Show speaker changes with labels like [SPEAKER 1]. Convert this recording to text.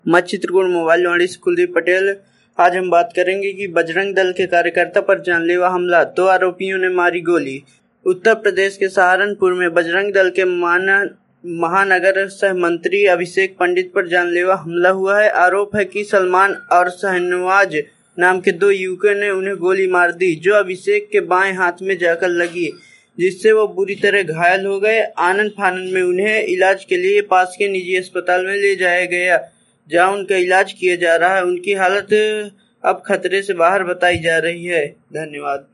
[SPEAKER 1] मैं चित्रकूट मोबाइल वाणी से कुलदीप पटेल। आज हम बात करेंगे कि बजरंग दल के कार्यकर्ता पर जानलेवा हमला, 2 आरोपियों ने मारी गोली। उत्तर प्रदेश के सहारनपुर में बजरंग दल के महानगर सह मंत्री अभिषेक पंडित पर जानलेवा हमला हुआ है। आरोप है कि सलमान और शहनवाज नाम के 2 युवकों ने उन्हें गोली मार दी, जो अभिषेक के बाएं हाथ में जाकर लगी, जिससे वो बुरी तरह घायल हो गए। आनन फानन में उन्हें इलाज के लिए पास के निजी अस्पताल में ले जाया गया, जहां उनका इलाज किया जा रहा है। उनकी हालत अब खतरे से बाहर बताई जा रही है। धन्यवाद।